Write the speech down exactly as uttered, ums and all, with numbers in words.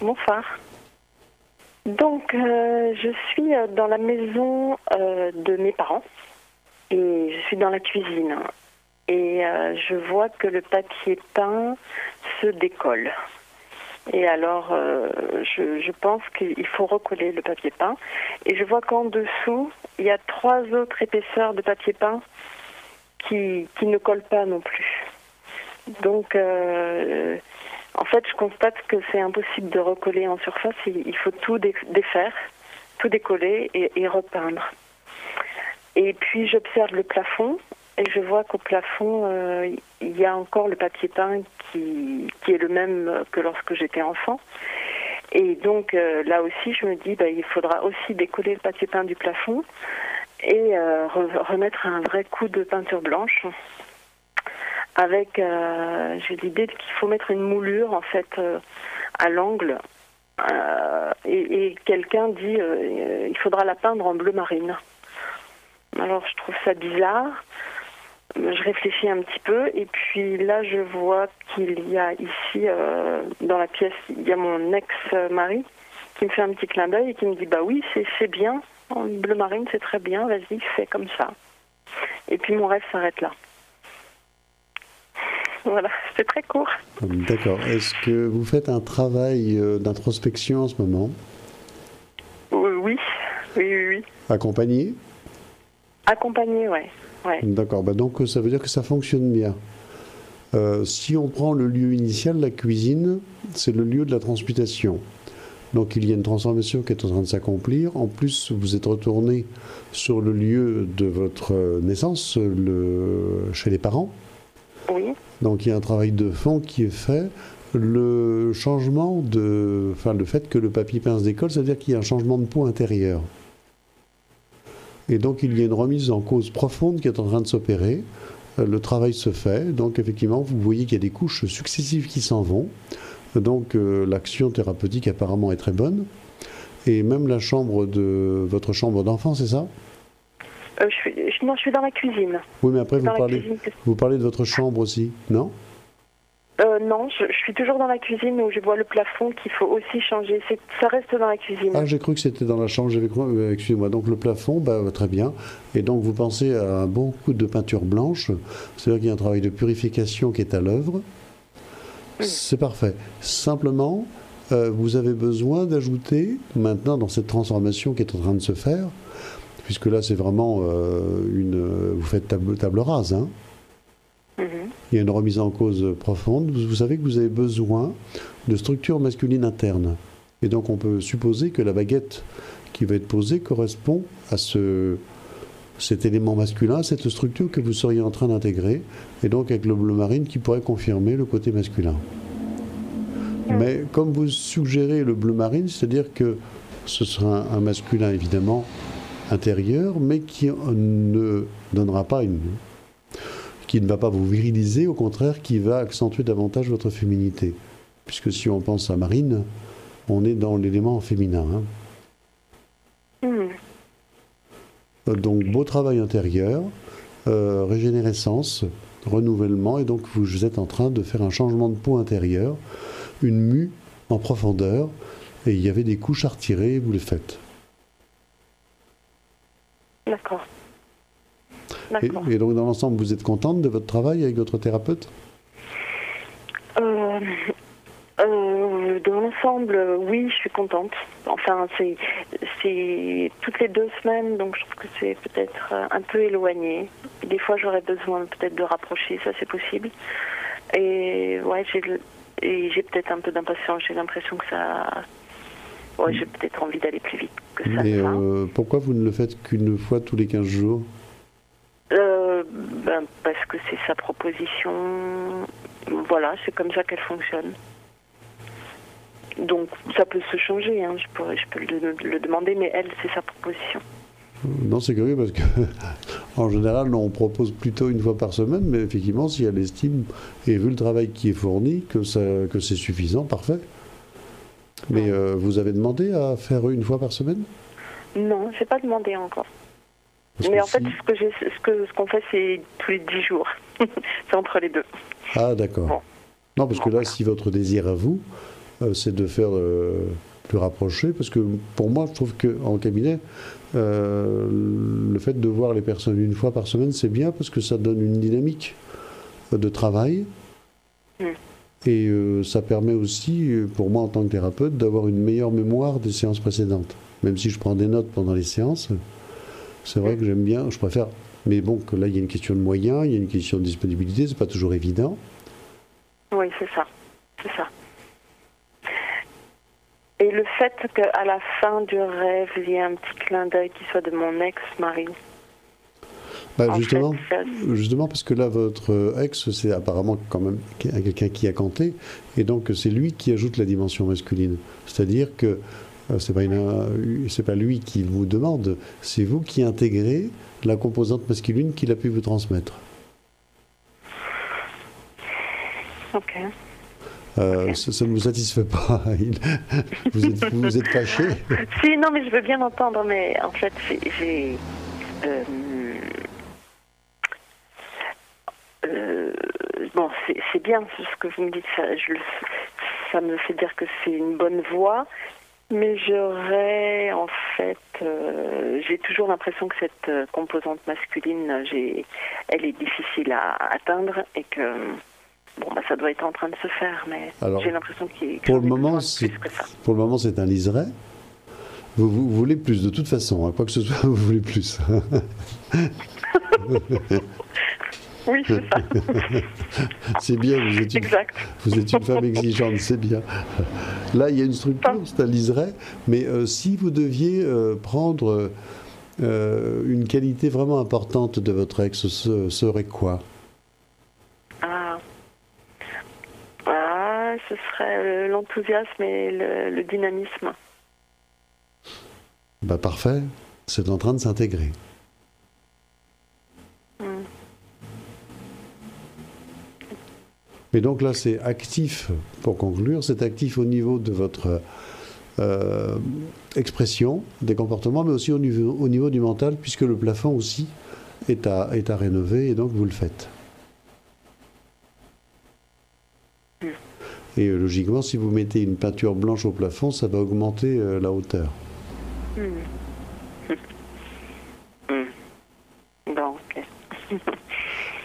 Bonsoir. Donc, euh, je suis dans la maison euh, de mes parents et je suis dans la cuisine. Et euh, je vois que le papier peint se décolle. Et alors, euh, je, je pense qu'il faut recoller le papier peint. Et je vois qu'en dessous, il y a trois autres épaisseurs de papier peint qui, qui ne collent pas non plus. Donc, euh, en fait, je constate que c'est impossible de recoller en surface. Il, il faut tout dé- défaire, tout décoller et, et repeindre. Et puis, j'observe le plafond. Et je vois qu'au plafond, euh, il y a encore le papier peint qui, qui est le même que lorsque j'étais enfant. Et donc, euh, là aussi, je me dis, bah, il faudra aussi décoller le papier peint du plafond et euh, re- remettre un vrai coup de peinture blanche. Avec, euh, j'ai l'idée qu'il faut mettre une moulure, en fait, euh, à l'angle. Euh, et, et quelqu'un dit, euh, il faudra la peindre en bleu marine. Alors, je trouve ça bizarre. Je réfléchis un petit peu et puis là je vois qu'il y a ici euh, dans la pièce, il y a mon ex-mari qui me fait un petit clin d'œil et qui me dit bah oui c'est, c'est bien, en bleu marine c'est très bien, vas-y fais comme ça. Et puis mon rêve s'arrête là. Voilà, c'est très court. D'accord. Est-ce que vous faites un travail euh, d'introspection en ce moment? Euh, oui, oui, oui, oui. Accompagné? Accompagné, ouais. ouais. D'accord. Bah donc ça veut dire que ça fonctionne bien. Euh, si on prend le lieu initial, la cuisine, c'est le lieu de la transmutation. Donc il y a une transformation qui est en train de s'accomplir. En plus, vous êtes retourné sur le lieu de votre naissance, le, chez les parents. Oui. Donc il y a un travail de fond qui est fait. Le changement de, enfin le fait que le papier peint se décolle, c'est-à-dire qu'il y a un changement de peau intérieur. Et donc il y a une remise en cause profonde qui est en train de s'opérer. Le travail se fait, donc effectivement vous voyez qu'il y a des couches successives qui s'en vont. Donc euh, l'action thérapeutique apparemment est très bonne. Et même la chambre de votre chambre d'enfant, c'est ça? euh, je suis, je, Non, je suis dans la cuisine. Oui, mais après vous dans parlez, vous parlez de votre chambre aussi, non? Euh, non, je, je suis toujours dans la cuisine où je vois le plafond qu'il faut aussi changer. C'est, ça reste dans la cuisine. Ah, j'ai cru que c'était dans la chambre. J'avais cru, euh, excusez-moi. Donc le plafond, bah, très bien. Et donc vous pensez à un bon coup de peinture blanche. C'est-à-dire qu'il y a un travail de purification qui est à l'œuvre. Oui. C'est parfait. Simplement, euh, vous avez besoin d'ajouter maintenant dans cette transformation qui est en train de se faire, puisque là c'est vraiment euh, une, vous faites table, table rase, hein. Il y a une remise en cause profonde. Vous, vous savez que vous avez besoin de structures masculines internes. Et donc on peut supposer que la baguette qui va être posée correspond à ce, cet élément masculin, cette structure que vous seriez en train d'intégrer, et donc avec le bleu marine qui pourrait confirmer le côté masculin. Mais comme vous suggérez le bleu marine, c'est-à-dire que ce sera un, un masculin évidemment intérieur, mais qui ne donnera pas une... qui ne va pas vous viriliser, au contraire, qui va accentuer davantage votre féminité. Puisque si on pense à Marine, on est dans l'élément féminin. Hein. Mmh. Donc, beau travail intérieur, euh, régénérescence, renouvellement, et donc vous êtes en train de faire un changement de peau intérieur, une mue en profondeur, et il y avait des couches à retirer, vous les faites. D'accord. Et, et donc, dans l'ensemble, vous êtes contente de votre travail avec votre thérapeute? euh, euh, Dans l'ensemble, oui, je suis contente. Enfin, c'est, c'est toutes les deux semaines, donc je trouve que c'est peut-être un peu éloigné. Des fois, j'aurais besoin peut-être de rapprocher, ça c'est possible. Et ouais, j'ai, et j'ai peut-être un peu d'impatience, j'ai l'impression que ça... Ouais, j'ai peut-être envie d'aller plus vite que ça. Mais euh, pourquoi vous ne le faites qu'une fois tous les quinze jours? Euh, ben, parce que c'est sa proposition, voilà, c'est comme ça qu'elle fonctionne. Donc ça peut se changer, hein. je, pourrais, je peux le, le demander, mais elle, c'est sa proposition. Non, c'est curieux parce que en général, on propose plutôt une fois par semaine, mais effectivement, si elle estime, et vu le travail qui est fourni, que, ça, que c'est suffisant, parfait. Mais euh, vous avez demandé à faire une fois par semaine? Non, je n'ai pas demandé encore. Parce Mais en si... fait, ce, que j'ai, ce, que, ce qu'on fait, c'est tous les dix jours. C'est entre les deux. Ah, d'accord. Bon. Non, parce bon, que là, voilà. Si votre désir à vous, euh, c'est de faire euh, plus rapprocher, parce que pour moi, je trouve qu'en cabinet, euh, le fait de voir les personnes une fois par semaine, c'est bien, parce que ça donne une dynamique de travail. Mm. Et euh, ça permet aussi, pour moi en tant que thérapeute, d'avoir une meilleure mémoire des séances précédentes. Même si je prends des notes pendant les séances, c'est vrai que j'aime bien, je préfère. Mais bon, que là, il y a une question de moyens, il y a une question de disponibilité, c'est pas toujours évident. Oui, c'est ça, c'est ça. Et le fait qu'à la fin du rêve, il y ait un petit clin d'œil qui soit de mon ex-mari. Bah, justement, fait, justement, parce que là, votre ex, c'est apparemment quand même quelqu'un qui a canté, et donc c'est lui qui ajoute la dimension masculine. C'est-à-dire que euh, c'est pas une, c'est pas lui qui vous demande, c'est vous qui intégrez la composante masculine qu'il a pu vous transmettre. Ok. Euh, okay. ça, ça ne vous satisfait pas. vous, êtes, vous êtes fâché. Si, non, mais je veux bien entendre, mais en fait, j'ai... Euh, Euh, bon, c'est bien ce que vous me dites, ça, je, ça me fait dire que c'est une bonne voie, mais j'aurais en fait, euh, j'ai toujours l'impression que cette euh, composante masculine, j'ai, elle est difficile à atteindre et que bon, bah, ça doit être en train de se faire, mais alors, j'ai l'impression qu'il pour le moment, c'est plus que ça. Pour le moment, c'est un liseré. Vous, vous, vous voulez plus, de toute façon, hein, quoi que ce soit, vous voulez plus. Oui, c'est ça. C'est bien, vous êtes, une, vous êtes une femme exigeante, c'est bien. Là, il y a une structure, c'est un liseré, mais euh, si vous deviez euh, prendre euh, une qualité vraiment importante de votre ex, ce serait quoi? Ah, ah ce serait l'enthousiasme et le, le dynamisme. Bah, parfait, c'est en train de s'intégrer. Mm. Mais donc là, c'est actif, pour conclure, c'est actif au niveau de votre euh, expression des comportements, mais aussi au niveau, au niveau du mental, puisque le plafond aussi est à, est à rénover, et donc vous le faites. Mm. Et euh, logiquement, si vous mettez une peinture blanche au plafond, ça va augmenter euh, la hauteur. Mm.